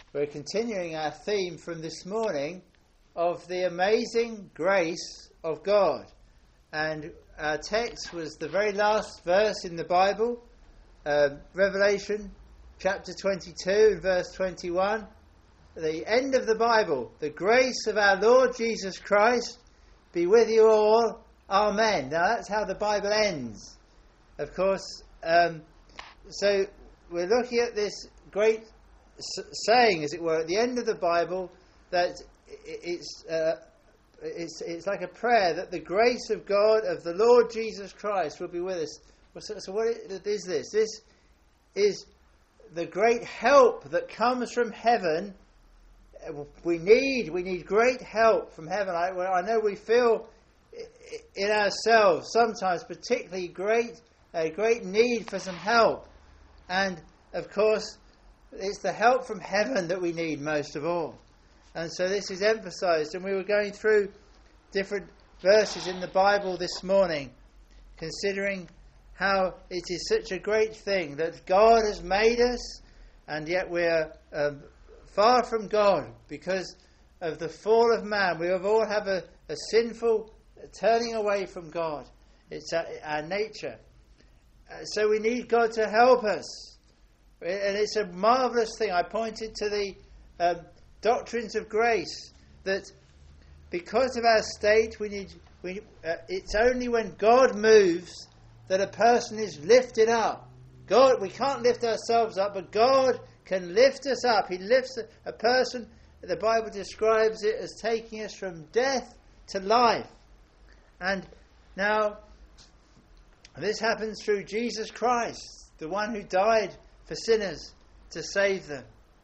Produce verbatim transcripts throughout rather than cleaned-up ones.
We're continuing our theme from this morning of the amazing grace of God. And our text was the very last verse in the Bible, uh, Revelation chapter twenty-two and verse twenty-one. The end of the Bible. The grace of our Lord Jesus Christ be with you all. Amen. Now that's how the Bible ends. Of course, um, so we're looking at this great s- saying, as it were, at the end of the Bible, that it's uh, it's it's like a prayer that the grace of God, of the Lord Jesus Christ, will be with us. So, so what is this? This is the great help that comes from heaven. We need we need great help from heaven. I, I know we feel in ourselves sometimes particularly great a great need for some help, and of course it's the help from heaven that we need most of all. And so this is emphasized, and we were going through different verses in the Bible this morning, considering how it is such a great thing that God has made us, and yet we're um, far from God because of the fall of man. We have all have a, a sinful turning away from God. It's our, our nature. Uh, so we need God to help us. And it's a marvellous thing. I pointed to the um, doctrines of grace, that because of our state, we need. We, uh, it's only when God moves that a person is lifted up. God, we can't lift ourselves up, but God can lift us up. He lifts a, a person. The Bible describes it as taking us from death to life. And now, this happens through Jesus Christ, the one who died for sinners to save them.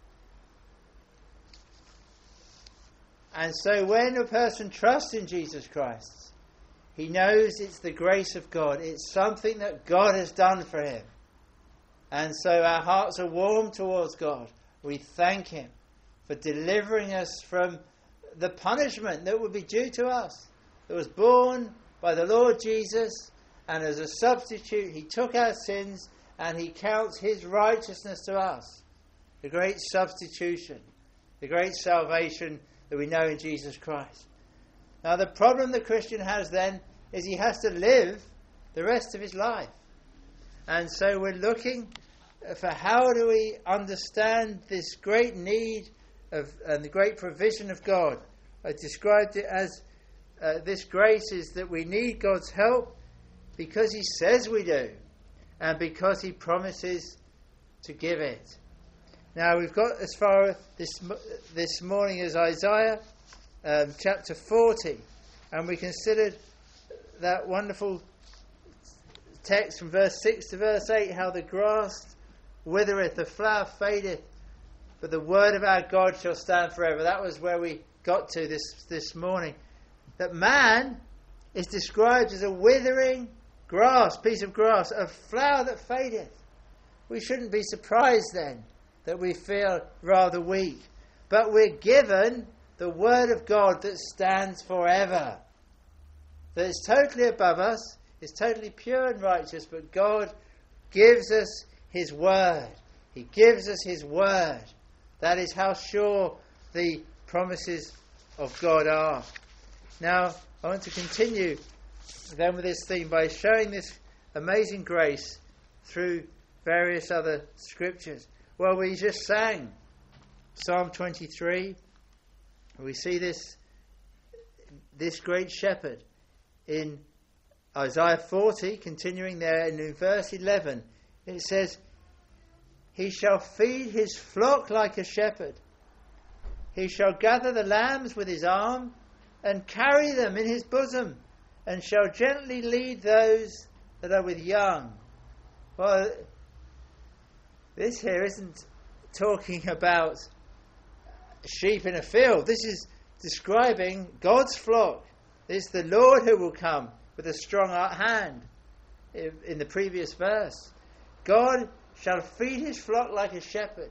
And so when a person trusts in Jesus Christ, he knows it's the grace of God. It's something that God has done for him. And so our hearts are warm towards God. We thank him for delivering us from the punishment that would be due to us, that was borne by the Lord Jesus, and as a substitute he took our sins and he counts his righteousness to us. The great substitution, the great salvation that we know in Jesus Christ. Now the problem the Christian has then is he has to live the rest of his life. And so we're looking for how do we understand this great need of and the great provision of God. I described it as uh, this grace is that we need God's help because he says we do, and because he promises to give it. Now we've got as far this this morning as Isaiah um, chapter forty, and we considered that wonderful text from verse six to verse eight, how the grass withereth, the flower fadeth, but the word of our God shall stand forever. That was where we got to this, this morning. That man is described as a withering grass, piece of grass, a flower that fadeth. We shouldn't be surprised then that we feel rather weak. But we're given the word of God that stands forever. That is totally above us, is totally pure and righteous, but God gives us his word. He gives us his word. That is how sure the promises of God are. Now, I want to continue then with this theme by showing this amazing grace through various other scriptures. Well, we just sang Psalm twenty-three. We see this, this great shepherd in Isaiah forty, continuing there in verse eleven. It says, he shall feed his flock like a shepherd. He shall gather the lambs with his arm and carry them in his bosom, and shall gently lead those that are with young. Well, this here isn't talking about sheep in a field. This is describing God's flock. It's the Lord who will come with a strong hand in the previous verse. God shall feed his flock like a shepherd.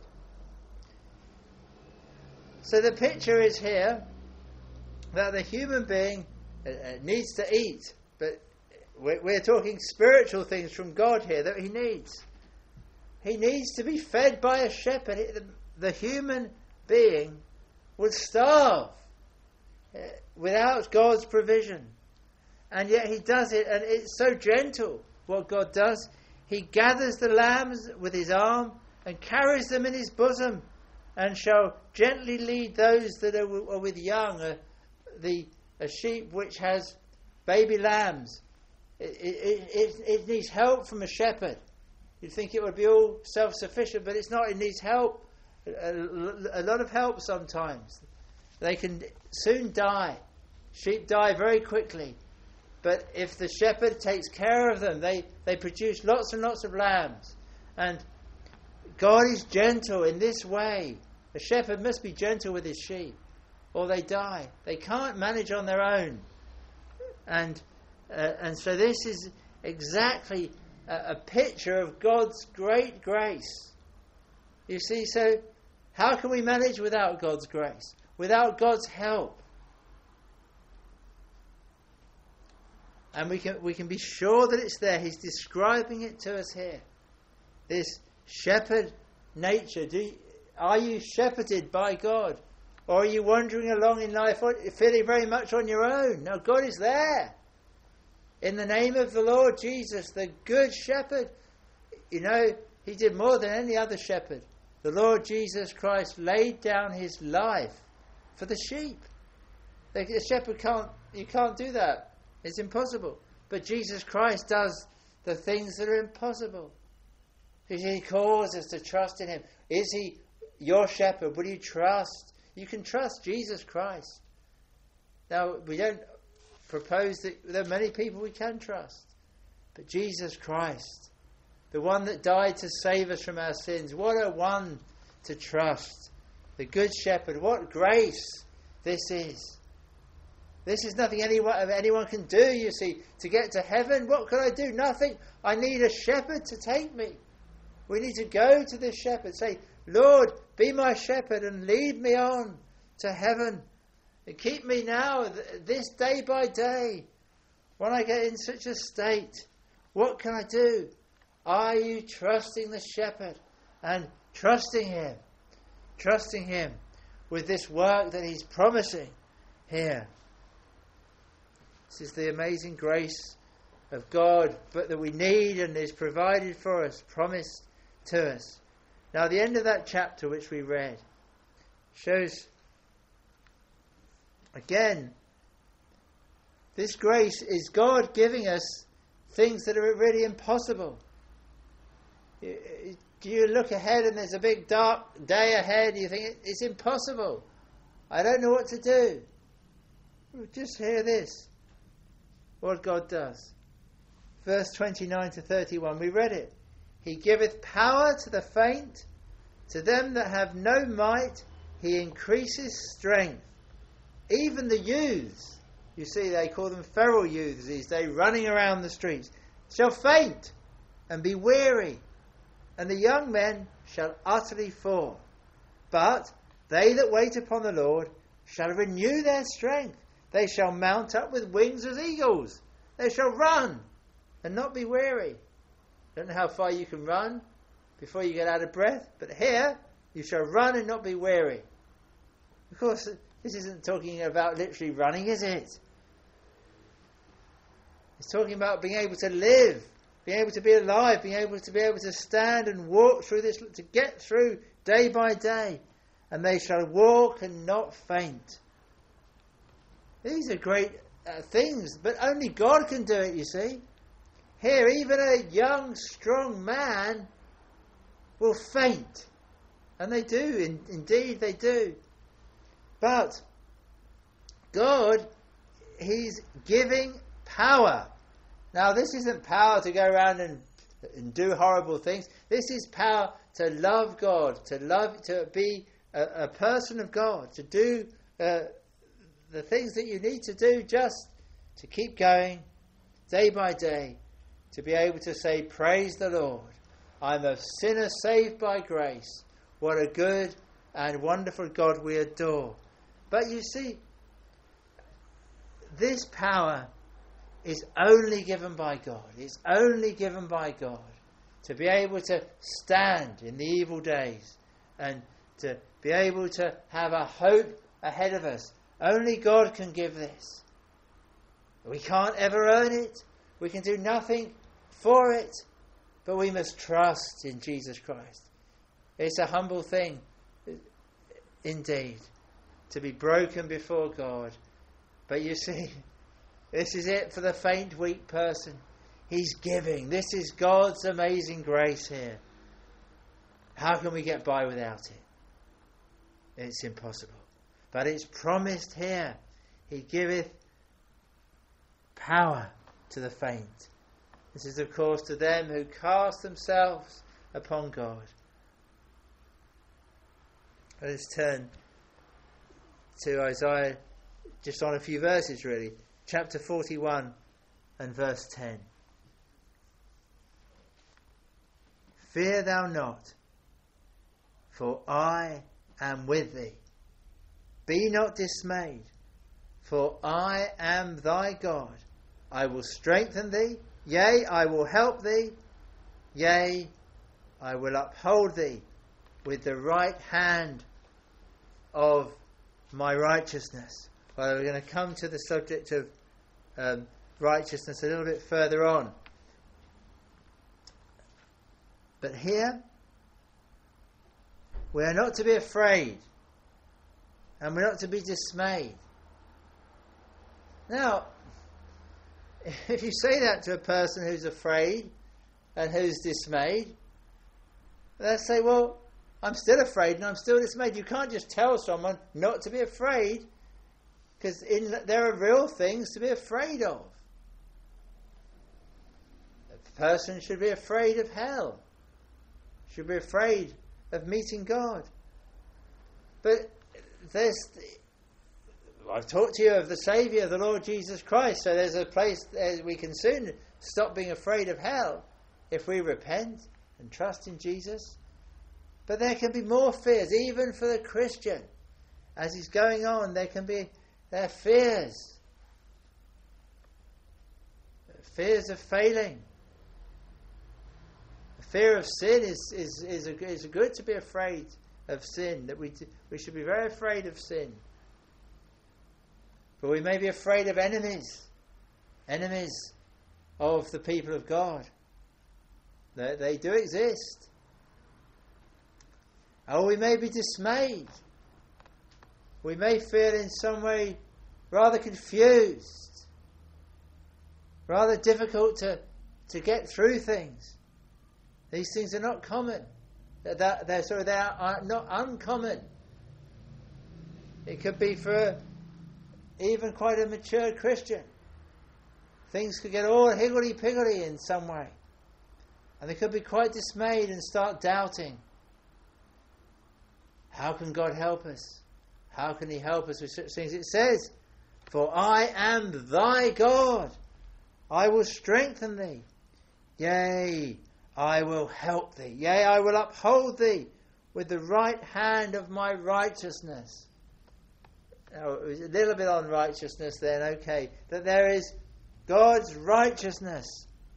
So the picture is here that the human being uh, needs to eat, but we're, we're talking spiritual things from God here that he needs. He needs to be fed by a shepherd. The, the human being would starve uh, without God's provision. And yet he does it, and it's so gentle what God does. He gathers the lambs with his arm and carries them in his bosom, and shall gently lead those that are, w- are with young, uh, the a sheep which has baby lambs. It, it, it, it needs help from a shepherd. You'd think it would be all self-sufficient, but it's not. It needs help, a, a lot of help sometimes. They can soon die. Sheep die very quickly. But if the shepherd takes care of them, they, they produce lots and lots of lambs. And God is gentle in this way. A shepherd must be gentle with his sheep, or they die. They can't manage on their own. And uh, and so this is exactly a, a picture of God's great grace. You see, so how can we manage without God's grace? Without God's help? And we can we can be sure that it's there. He's describing it to us here. This shepherd nature. Do you, are you shepherded by God? Or are you wandering along in life feeling very much on your own? No, God is there. In the name of the Lord Jesus, the good shepherd. You know, he did more than any other shepherd. The Lord Jesus Christ laid down his life for the sheep. The shepherd can't, you can't do that. It's impossible. But Jesus Christ does the things that are impossible. He calls us to trust in him. Is he your shepherd? Will you trust? You can trust Jesus Christ. Now, we don't propose that there are many people we can trust. But Jesus Christ, the one that died to save us from our sins, what a one to trust. The Good Shepherd, what grace this is. This is nothing anyone, anyone can do, you see. To get to heaven, what can I do? Nothing. I need a shepherd to take me. We need to go to this shepherd. Say, Lord, be my shepherd and lead me on to heaven. And keep me now, this day by day. When I get in such a state, what can I do? Are you trusting the shepherd and trusting him? Trusting him with this work that he's promising here. This is the amazing grace of God, but that we need and is provided for us, promised to us. Now, the end of that chapter which we read shows, again, this grace is God giving us things that are really impossible. Do you look ahead and there's a big dark day ahead? You think it's impossible. I don't know what to do. Just hear this. What God does. Verse twenty-nine to thirty-one, we read it. He giveth power to the faint, to them that have no might, he increases strength. Even the youths, you see, they call them feral youths these days, running around the streets, shall faint and be weary, and the young men shall utterly fall. But they that wait upon the Lord shall renew their strength. They shall mount up with wings as eagles. They shall run and not be weary. I don't know how far you can run before you get out of breath, but here you shall run and not be weary. Of course, this isn't talking about literally running, is it? It's talking about being able to live, being able to be alive, being able to be able to stand and walk through this, to get through day by day. And they shall walk and not faint. These are great uh, things, but only God can do it, you see. Here, even a young, strong man will faint. And they do, in, indeed they do. But God, he's giving power. Now, this isn't power to go around and, and do horrible things. This is power to love God, to love, to be a, a person of God, to do uh, the things that you need to do, just to keep going day by day, to be able to say, praise the Lord. I'm a sinner saved by grace. What a good and wonderful God we adore. But you see, this power is only given by God. It's only given by God to be able to stand in the evil days and to be able to have a hope ahead of us. Only God can give this. We can't ever earn it. We can do nothing for it. But we must trust in Jesus Christ. It's a humble thing, indeed, to be broken before God. But you see, this is it for the faint, weak person. He's giving. This is God's amazing grace here. How can we get by without it? It's impossible. But it's promised here. He giveth power to the faint. This is, of course, to them who cast themselves upon God. Let us turn to Isaiah, just on a few verses really. Chapter forty-one and verse ten. Fear thou not, for I am with thee. Be not dismayed, for I am thy God. I will strengthen thee, yea, I will help thee, yea, I will uphold thee with the right hand of my righteousness. Well, we're going to come to the subject of um, righteousness a little bit further on. But here, we are not to be afraid, and we're not to be dismayed. Now, if you say that to a person who's afraid and who's dismayed, they'll say, well, I'm still afraid and I'm still dismayed. You can't just tell someone not to be afraid, because there are real things to be afraid of. A person should be afraid of hell, should be afraid of meeting God. But there's, I've talked to you of the Saviour, the Lord Jesus Christ, so there's a place we can soon stop being afraid of hell if we repent and trust in Jesus. But there can be more fears, even for the Christian. As he's going on, there can be there are fears. Fears of failing. The fear of sin is is is, a, is a good to be afraid of sin. That we we should be very afraid of sin. But we may be afraid of enemies, enemies of the people of God. They, they do exist. Or we may be dismayed. We may feel in some way rather confused, rather difficult to, to get through things. These things are not common. They're, they're, sorry, they are not uncommon. It could be for even quite a mature Christian. Things could get all higgledy-piggledy in some way. And they could be quite dismayed and start doubting. How can God help us? How can He help us with such things? It says, for I am thy God. I will strengthen thee. Yea, I will help thee. Yea, I will uphold thee with the right hand of my righteousness. Now, it was a little bit on righteousness then, okay. That there is God's righteousness.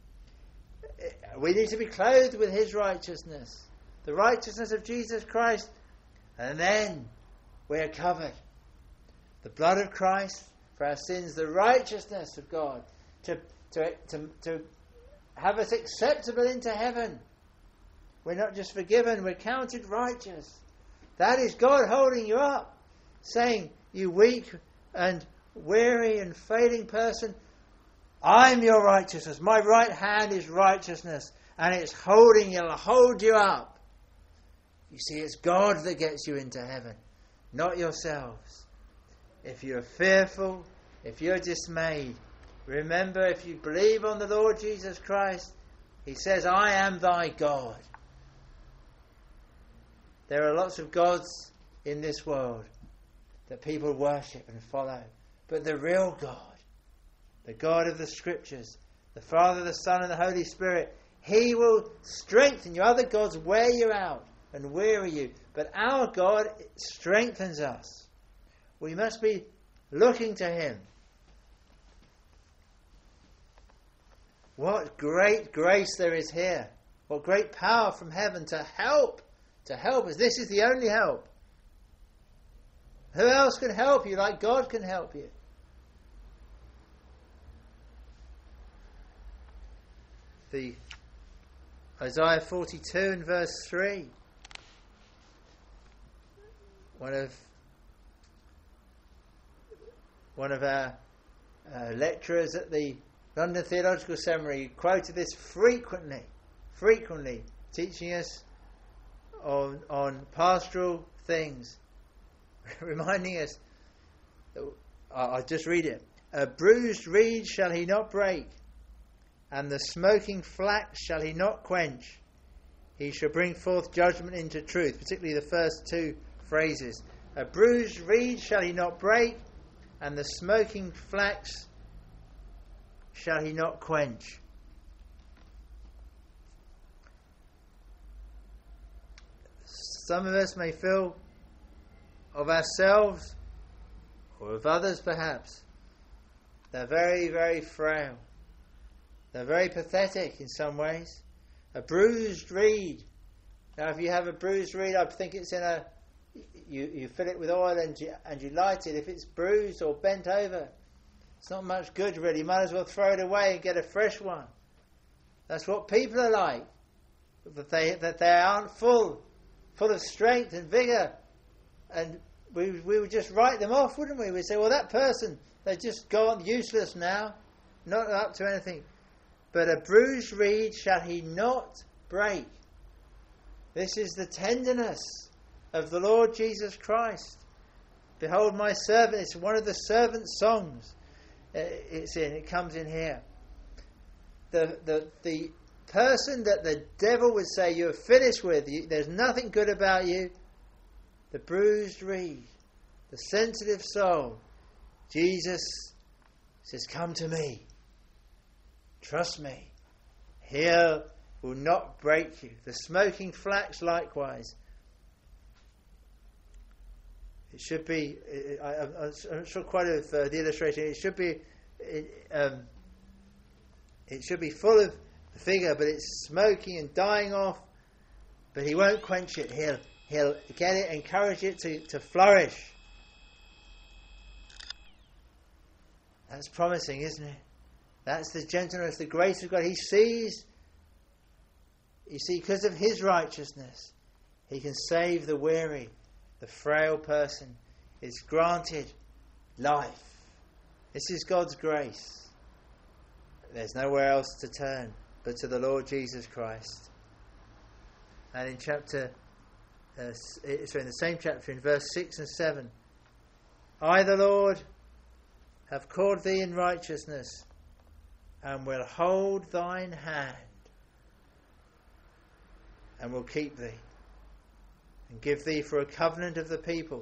We need to be clothed with His righteousness. The righteousness of Jesus Christ. And then we are covered. The blood of Christ for our sins, the righteousness of God to, to, to, to have us acceptable into heaven. We're not just forgiven, we're counted righteous. That is God holding you up, saying, you weak and weary and failing person, I'm your righteousness. My right hand is righteousness, and it's holding you, it'll hold you up. You see, it's God that gets you into heaven, not yourselves. If you're fearful, if you're dismayed, remember, if you believe on the Lord Jesus Christ, He says, I am thy God. There are lots of gods in this world that people worship and follow. But the real God, the God of the Scriptures, the Father, the Son and the Holy Spirit, He will strengthen you. Other gods wear you out and weary you. But our God strengthens us. We must be looking to Him. What great grace there is here. What great power from heaven to help. To help us. This is the only help. Who else can help you like God can help you? The Isaiah forty-two and verse three. One of one of our uh, lecturers at the London Theological Seminary quoted this frequently, frequently, teaching us on on pastoral things, reminding us. I'll just read it. A bruised reed shall he not break, and the smoking flax shall he not quench. He shall bring forth judgment into truth, particularly the first two phrases. A bruised reed shall he not break, and the smoking flax shall he not quench. Some of us may feel of ourselves, or of others perhaps, they're very, very frail. They're very pathetic in some ways. A bruised reed. Now, if you have a bruised reed, I think it's in a. You, you fill it with oil and you, and you light it. If it's bruised or bent over, it's not much good really. You might as well throw it away and get a fresh one. That's what people are like. That they that they aren't full, full of strength and vigour, and we we would just write them off, wouldn't we? We'd say, well, that person, they just go on useless now, not up to anything. But a bruised reed shall he not break. This is the tenderness of the Lord Jesus Christ. Behold my servant. It's one of the servant songs. It's in. It comes in here. The the the person that the devil would say you're finished with, you, there's nothing good about you. The bruised reed, the sensitive soul. Jesus says, "Come to me. Trust me. He will not break you." The smoking flax likewise. It should be, I, I'm not sure quite of uh, the illustration, it should be, it, um, it should be full of vigour, but it's smoking and dying off, but he won't quench it. He'll, he'll get it, encourage it to, to flourish. That's promising, isn't it? That's the gentleness, the grace of God. He sees, you see, because of his righteousness, he can save the weary. The frail person is granted life. This is God's grace. There's nowhere else to turn but to the Lord Jesus Christ. And in chapter, uh, sorry, in the same chapter, in verse six and seven, I, the Lord, have called thee in righteousness, and will hold thine hand, and will keep thee, and give thee for a covenant of the people,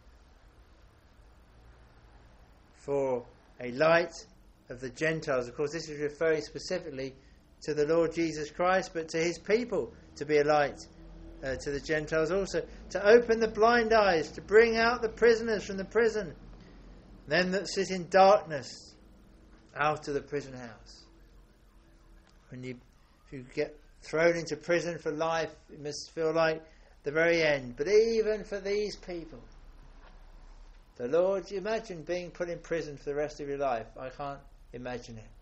for a light of the Gentiles. Of course, this is referring specifically to the Lord Jesus Christ, but to his people, to be a light uh, to the Gentiles also, to open the blind eyes, to bring out the prisoners from the prison, them that sit in darkness out of the prison house. When you, if you get thrown into prison for life, it must feel like the very end. But even for these people, the Lord, you imagine being put in prison for the rest of your life. I can't imagine it.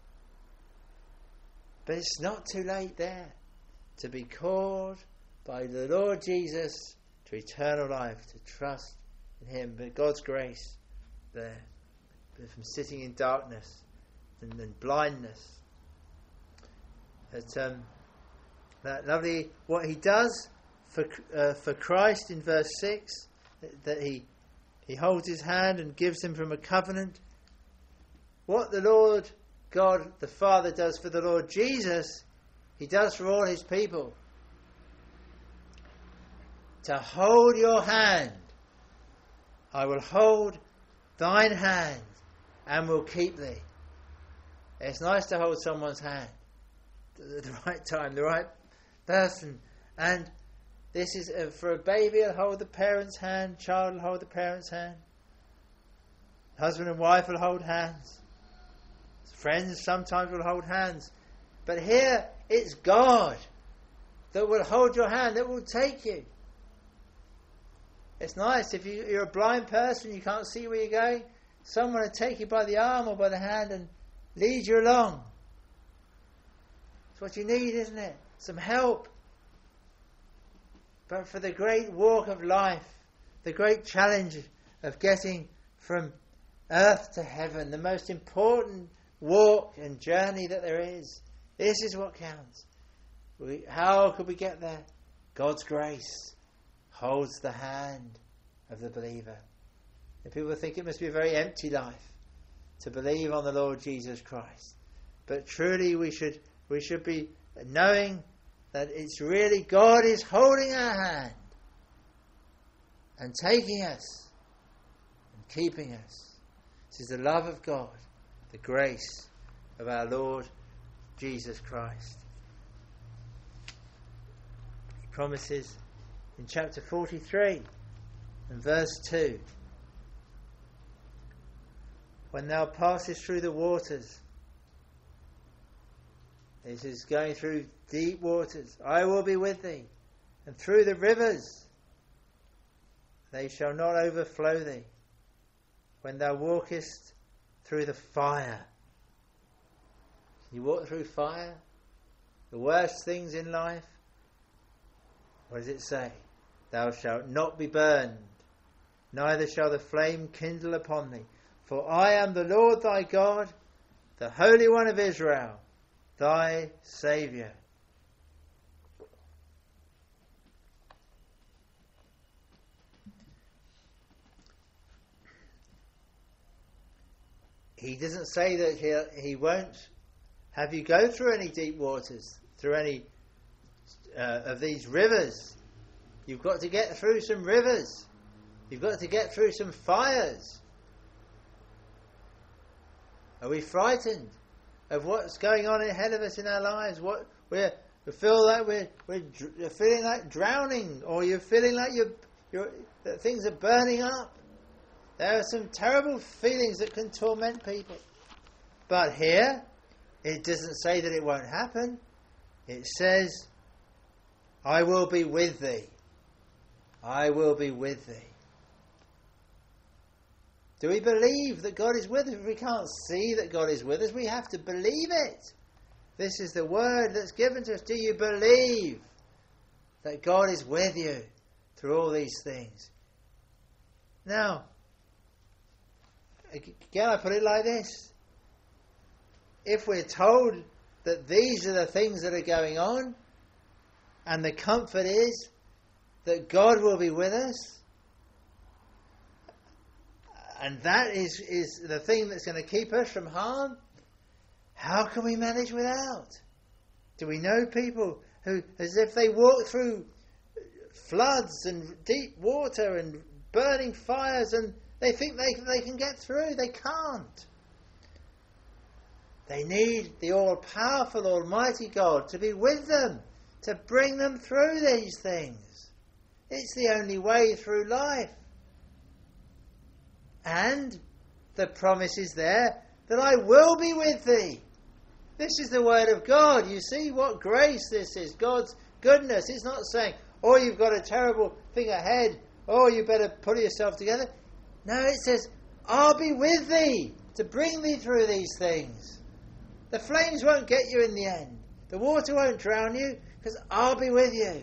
But it's not too late there to be called by the Lord Jesus to eternal life, to trust in him. But God's grace there, but from sitting in darkness and, and blindness. That, um, that lovely, what he does for uh, for Christ in verse six, that, that he he holds his hand and gives him from a covenant. What the Lord God the Father does for the Lord Jesus, he does for all his people. To hold your hand, I will hold thine hand and will keep thee. It's nice to hold someone's hand at the right time, the right person. And this is uh, for a baby, will hold the parent's hand, child will hold the parent's hand, husband and wife will hold hands, friends sometimes will hold hands. But here it's God that will hold your hand, that will take you. It's nice if you, you're a blind person, you can't see where you're going, someone will take you by the arm or by the hand and lead you along. It's what you need, isn't it? Some help. But for the great walk of life, the great challenge of getting from earth to heaven, the most important walk and journey that there is, this is what counts. We, how could we get there? God's grace holds the hand of the believer. And people think it must be a very empty life to believe on the Lord Jesus Christ. But truly we should we should be knowing that it's really God is holding our hand and taking us and keeping us. This is the love of God, the grace of our Lord Jesus Christ. He promises in chapter forty-three and verse two, when thou passest through the waters, this is going through deep waters, I will be with thee, and through the rivers, they shall not overflow thee. When thou walkest through the fire. You walk through fire, the worst things in life. What does it say? Thou shalt not be burned, neither shall the flame kindle upon thee. For I am the Lord thy God, the Holy One of Israel, thy Saviour. He doesn't say that he, he won't have you go through any deep waters, through any uh, of these rivers. You've got to get through some rivers. You've got to get through some fires. Are we frightened of what's going on ahead of us in our lives? What we're, we feel like we're, we're you're feeling like drowning, or you're feeling like you're, you're that things are burning up. There are some terrible feelings that can torment people. But here, it doesn't say that it won't happen. It says, I will be with thee. I will be with thee. Do we believe that God is with us? If we can't see that God is with us, we have to believe it. This is the word that's given to us. Do you believe that God is with you through all these things? Now, again, I put it like this. If we're told that these are the things that are going on, and the comfort is that God will be with us, and that is, is the thing that's going to keep us from harm, how can we manage without? Do we know people who, as if they walk through floods and deep water and burning fires, and they think they, they can get through? They can't. They need the all-powerful, almighty God to be with them, to bring them through these things. It's the only way through life. And the promise is there that I will be with thee. This is the word of God. You see what grace this is, God's goodness. It's not saying, oh, you've got a terrible thing ahead, oh, you better pull yourself together. No, it says, I'll be with thee to bring thee through these things. The flames won't get you in the end. The water won't drown you, because I'll be with you.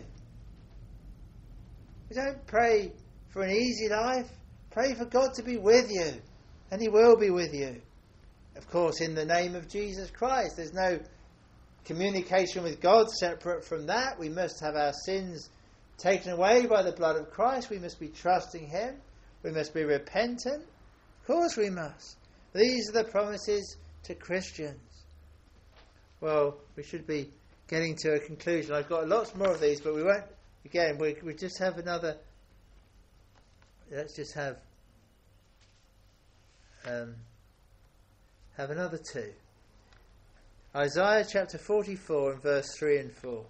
We don't pray for an easy life. Pray for God to be with you, and He will be with you. Of course, in the name of Jesus Christ. There's no communication with God separate from that. We must have our sins taken away by the blood of Christ. We must be trusting Him. We must be repentant. Of course we must. These are the promises to Christians. Well, we should be getting to a conclusion. I've got lots more of these, but we won't. Again, we we just have another. Let's just have um, have another two. Isaiah chapter forty-four and verse three and four.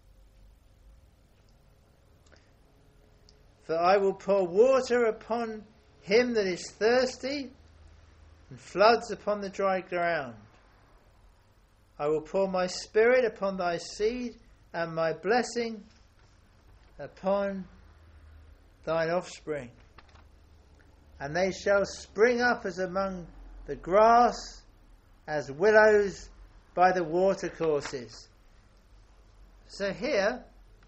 For I will pour water upon him that is thirsty, and floods upon the dry ground. I will pour my spirit upon thy seed, and my blessing upon thine offspring, and they shall spring up as among the grass, as willows by the watercourses. So here,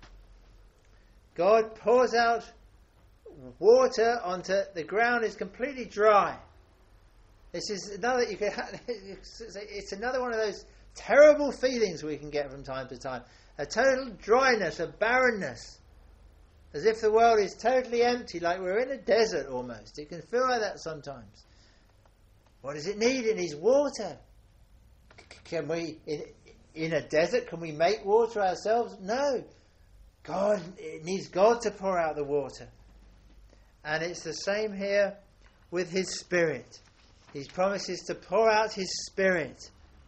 God pours out water onto the ground is completely dry. This is another you can it's another one of those terrible feelings we can get from time to time. A total dryness, a barrenness. As if the world is totally empty, like we're in a desert almost. It can feel like that sometimes. What does it need? It needs water. Can we, in, in a desert, can we make water ourselves? No. God, it needs God to pour out the water. And it's the same here with His Spirit. He promises to pour out His Spirit.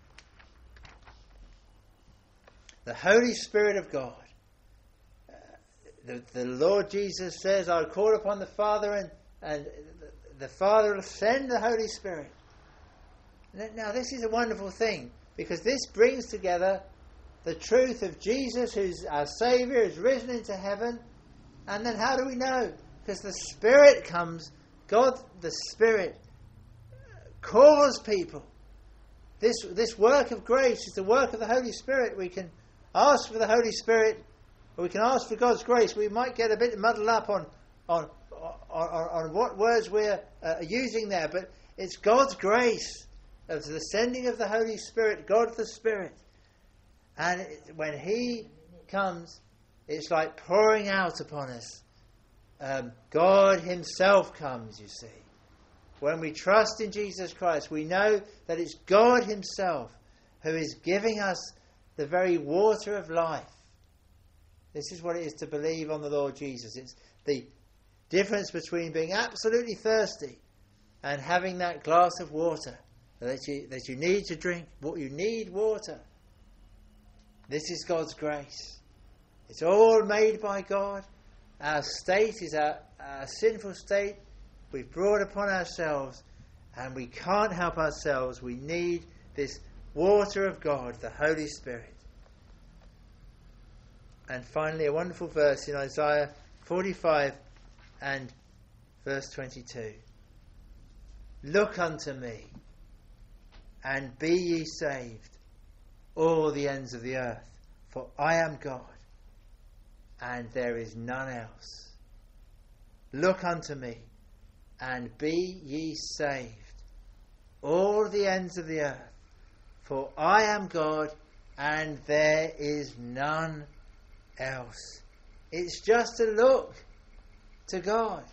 The Holy Spirit of God. The, the Lord Jesus says, I'll call upon the Father, and, and the Father will send the Holy Spirit. Now this is a wonderful thing, because this brings together the truth of Jesus, who's our Saviour, who's risen into heaven. And then how do we know? Because the Spirit comes, God, the Spirit, calls people. This, this work of grace is the work of the Holy Spirit. We can ask for the Holy Spirit, or we can ask for God's grace. We might get a bit muddled up on on on, on what words we're uh, using there, but it's God's grace of the sending of the Holy Spirit, God the Spirit. And it, when He comes, it's like pouring out upon us. Um, God Himself comes, you see. When we trust in Jesus Christ, we know that it's God Himself who is giving us the very water of life. This is what it is to believe on the Lord Jesus. It's the difference between being absolutely thirsty and having that glass of water that you, that you need to drink. What you need water. This is God's grace. It's all made by God. Our state is our, our sinful state. We've brought upon ourselves, and we can't help ourselves. We need this water of God, the Holy Spirit. And finally, a wonderful verse in Isaiah forty-five and verse twenty-two. Look unto me, and be ye saved, all the ends of the earth, for I am God, and there is none else. Look unto me, and be ye saved, all the ends of the earth, for I am God, and there is none else. It's just to look to God.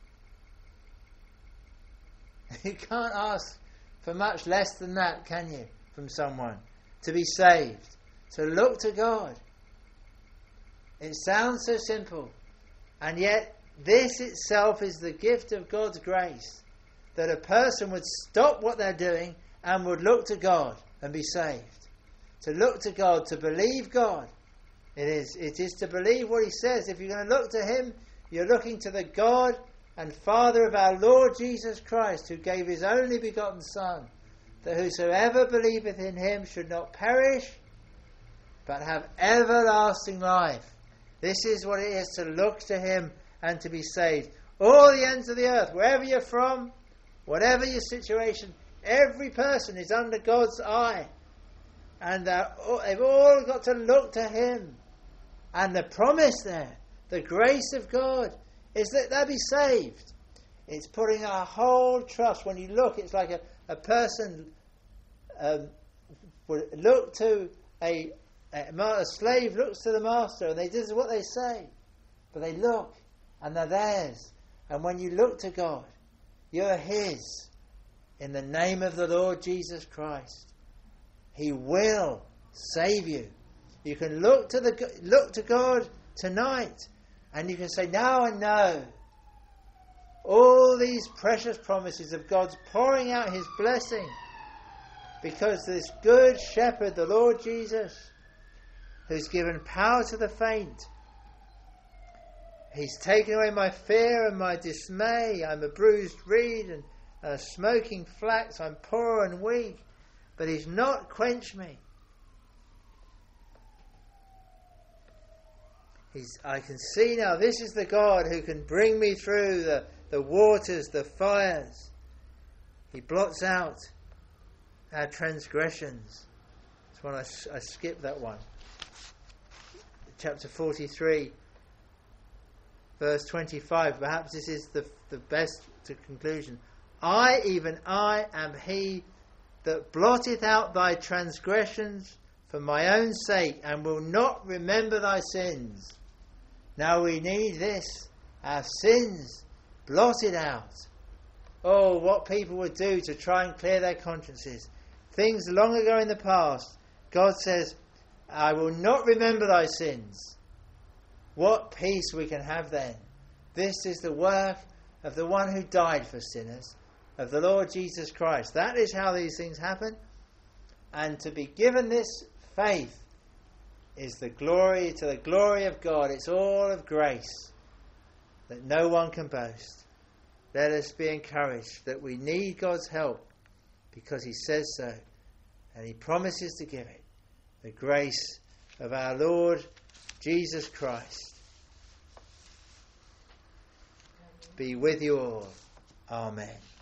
You can't ask for much less than that, can you, from someone? To be saved, to look to God. It sounds so simple, and yet this itself is the gift of God's grace, that a person would stop what they're doing and would look to God and be saved. To look to God, to believe God. It is, it is to believe what He says. If you're going to look to Him, you're looking to the God and Father of our Lord Jesus Christ, who gave His only begotten Son, that whosoever believeth in Him should not perish, but have everlasting life. This is what it is to look to Him and to be saved. All the ends of the earth, wherever you're from, whatever your situation, every person is under God's eye. And they've all got to look to Him. And the promise there, the grace of God, is that they'll be saved. It's putting our whole trust. When you look, it's like a, a person um, would look to a, a, a slave looks to the master, and they this is what they say. But they look, and they're theirs. And when you look to God, you're His. In the name of the Lord Jesus Christ, He will save you. You can look to the look to God tonight, and you can say, now I know all these precious promises of God's pouring out His blessing, because this good shepherd, the Lord Jesus, who's given power to the faint, He's taken away my fear and my dismay. I'm a bruised reed and a smoking flax. I'm poor and weak, but He's not quenched me. He's, I can see now, this is the God who can bring me through the, the waters, the fires. He blots out our transgressions. That's one I, I skipped that one. Chapter forty-three, verse twenty-five. Perhaps this is the, the best to conclusion. I, even I, am he that blotteth out thy transgressions for my own sake, and will not remember thy sins. Now we need this, our sins blotted out. Oh, what people would do to try and clear their consciences. Things long ago in the past, God says, I will not remember thy sins. What peace we can have then. This is the work of the one who died for sinners, of the Lord Jesus Christ. That is how these things happen. And to be given this faith is the glory, to the glory of God. It's all of grace, that no one can boast. Let us be encouraged that we need God's help because he says so, and he promises to give it. The grace of our Lord Jesus Christ be with you all. Amen.